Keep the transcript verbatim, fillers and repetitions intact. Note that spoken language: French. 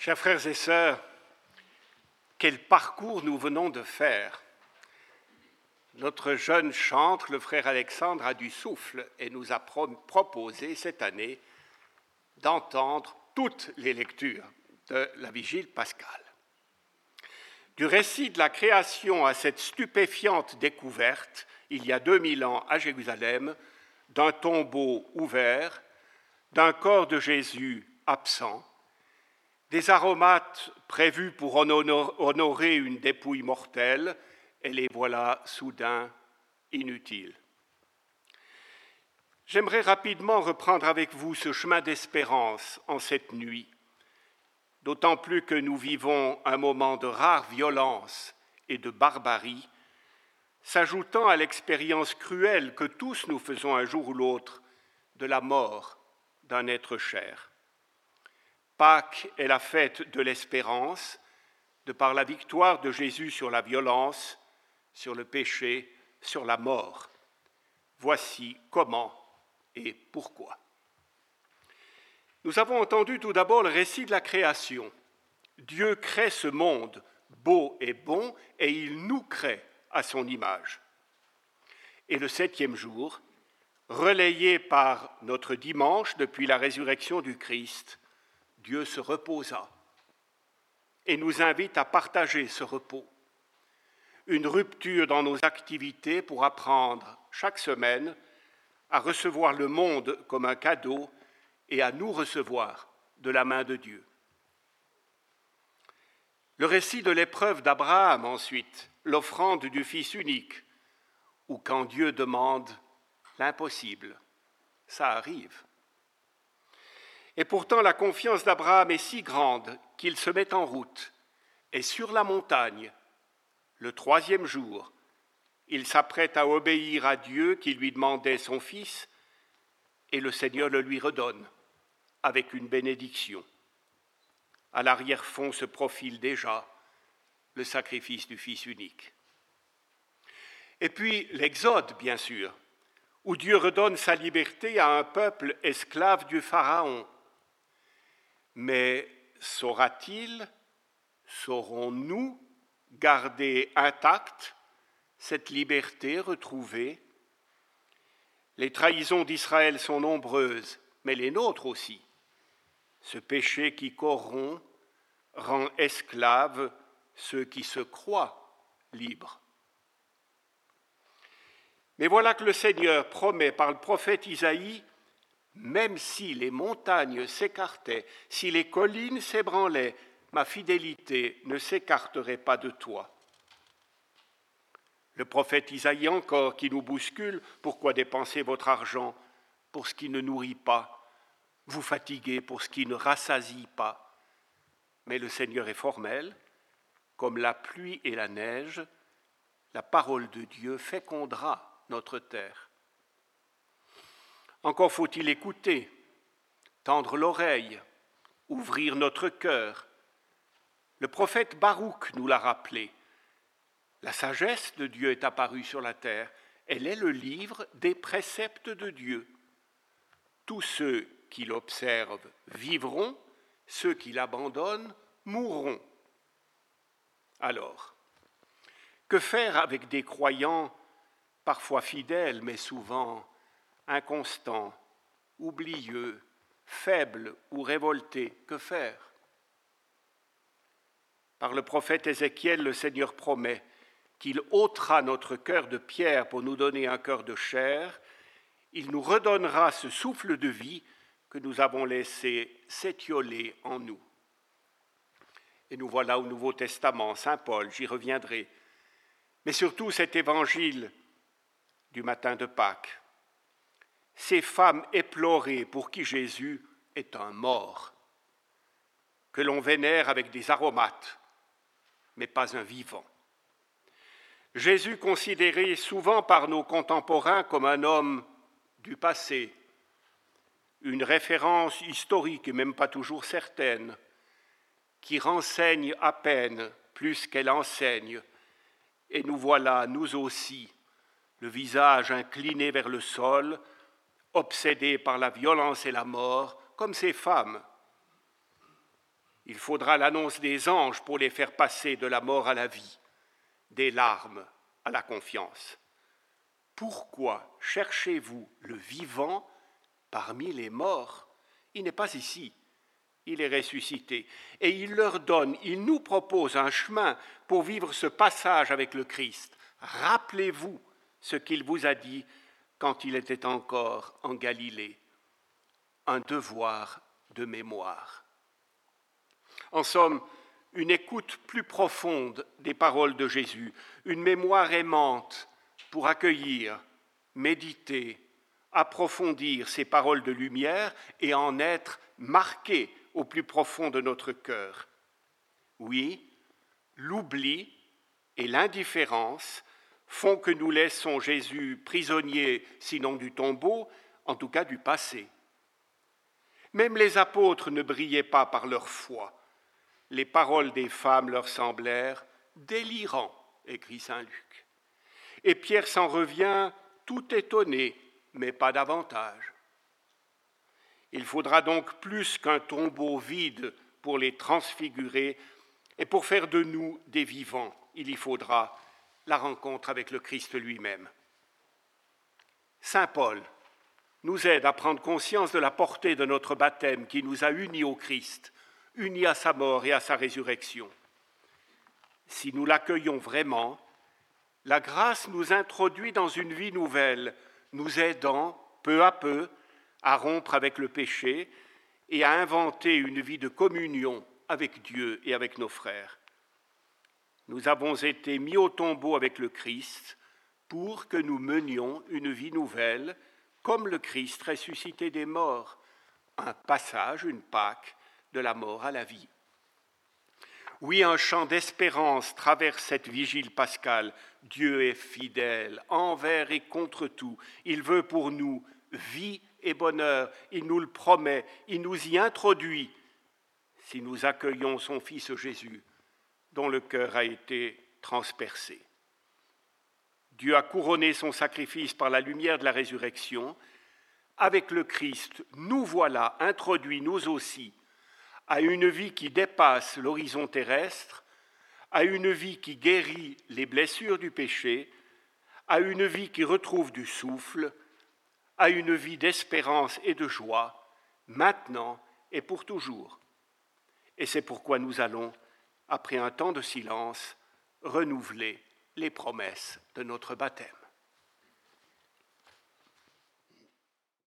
Chers frères et sœurs, quel parcours nous venons de faire. Notre jeune chantre, le frère Alexandre, a du souffle et nous a pro- proposé cette année d'entendre toutes les lectures de la Vigile pascale. Du récit de la création à cette stupéfiante découverte, il y a deux mille ans à Jérusalem, d'un tombeau ouvert, d'un corps de Jésus absent, des aromates prévus pour honorer une dépouille mortelle, et les voilà soudain inutiles. J'aimerais rapidement reprendre avec vous ce chemin d'espérance en cette nuit, d'autant plus que nous vivons un moment de rare violence et de barbarie, s'ajoutant à l'expérience cruelle que tous nous faisons un jour ou l'autre de la mort d'un être cher. Pâques est la fête de l'espérance, de par la victoire de Jésus sur la violence, sur le péché, sur la mort. Voici comment et pourquoi. Nous avons entendu tout d'abord le récit de la création. Dieu crée ce monde beau et bon et il nous crée à son image. Et le septième jour, relayé par notre dimanche depuis la résurrection du Christ, Dieu se reposa et nous invite à partager ce repos. Une rupture dans nos activités pour apprendre chaque semaine à recevoir le monde comme un cadeau et à nous recevoir de la main de Dieu. Le récit de l'épreuve d'Abraham ensuite, l'offrande du Fils unique, ou quand Dieu demande l'impossible, ça arrive. Et pourtant la confiance d'Abraham est si grande qu'il se met en route, et sur la montagne, le troisième jour, il s'apprête à obéir à Dieu qui lui demandait son fils, et le Seigneur le lui redonne avec une bénédiction. À l'arrière-fond se profile déjà le sacrifice du Fils unique. Et puis l'Exode, bien sûr, où Dieu redonne sa liberté à un peuple esclave du Pharaon. Mais saura-t-il, saurons-nous garder intacte cette liberté retrouvée? Les trahisons d'Israël sont nombreuses, mais les nôtres aussi. Ce péché qui corrompt rend esclaves ceux qui se croient libres. Mais voilà que le Seigneur promet par le prophète Isaïe, même si les montagnes s'écartaient, si les collines s'ébranlaient, ma fidélité ne s'écarterait pas de toi. Le prophète Isaïe encore qui nous bouscule, pourquoi dépenser votre argent pour ce qui ne nourrit pas, vous fatiguer pour ce qui ne rassasie pas. Mais le Seigneur est formel, comme la pluie et la neige, la parole de Dieu fécondera notre terre. Encore faut-il écouter, tendre l'oreille, ouvrir notre cœur. Le prophète Baruch nous l'a rappelé. La sagesse de Dieu est apparue sur la terre. Elle est le livre des préceptes de Dieu. Tous ceux qui l'observent vivront, ceux qui l'abandonnent mourront. Alors, que faire avec des croyants parfois fidèles, mais souvent inconstants, oublieux, faibles ou révoltés? Que faire? Par le prophète Ézéchiel, le Seigneur promet qu'il ôtera notre cœur de pierre pour nous donner un cœur de chair. Il nous redonnera ce souffle de vie que nous avons laissé s'étioler en nous. Et nous voilà au Nouveau Testament, Saint Paul, j'y reviendrai. Mais surtout cet évangile du matin de Pâques. Ces femmes éplorées pour qui Jésus est un mort, que l'on vénère avec des aromates, mais pas un vivant. Jésus considéré souvent par nos contemporains comme un homme du passé, une référence historique et même pas toujours certaine, qui renseigne à peine plus qu'elle enseigne, et nous voilà, nous aussi, le visage incliné vers le sol, obsédés par la violence et la mort, comme ces femmes. Il faudra l'annonce des anges pour les faire passer de la mort à la vie, des larmes à la confiance. Pourquoi cherchez-vous le vivant parmi les morts? Il n'est pas ici, il est ressuscité. Et il leur donne, il nous propose un chemin pour vivre ce passage avec le Christ. Rappelez-vous ce qu'il vous a dit quand il était encore en Galilée. Un devoir de mémoire. En somme, une écoute plus profonde des paroles de Jésus, une mémoire aimante pour accueillir, méditer, approfondir ces paroles de lumière et en être marqué au plus profond de notre cœur. Oui, l'oubli et l'indifférence font que nous laissons Jésus prisonnier, sinon du tombeau, en tout cas du passé. Même les apôtres ne brillaient pas par leur foi. Les paroles des femmes leur semblèrent délirantes, écrit saint Luc. Et Pierre s'en revient tout étonné, mais pas davantage. Il faudra donc plus qu'un tombeau vide pour les transfigurer et pour faire de nous des vivants. Il y faudra la rencontre avec le Christ lui-même. Saint Paul nous aide à prendre conscience de la portée de notre baptême qui nous a unis au Christ, unis à sa mort et à sa résurrection. Si nous l'accueillons vraiment, la grâce nous introduit dans une vie nouvelle, nous aidant peu à peu à rompre avec le péché et à inventer une vie de communion avec Dieu et avec nos frères. Nous avons été mis au tombeau avec le Christ pour que nous menions une vie nouvelle, comme le Christ ressuscité des morts, un passage, une Pâque, de la mort à la vie. Oui, un chant d'espérance traverse cette vigile pascale. Dieu est fidèle, envers et contre tout. Il veut pour nous vie et bonheur. Il nous le promet, il nous y introduit si nous accueillons son Fils Jésus, dont le cœur a été transpercé. Dieu a couronné son sacrifice par la lumière de la résurrection. Avec le Christ, nous voilà introduits, nous aussi, à une vie qui dépasse l'horizon terrestre, à une vie qui guérit les blessures du péché, à une vie qui retrouve du souffle, à une vie d'espérance et de joie, maintenant et pour toujours. Et c'est pourquoi nous allons, après un temps de silence, renouveler les promesses de notre baptême.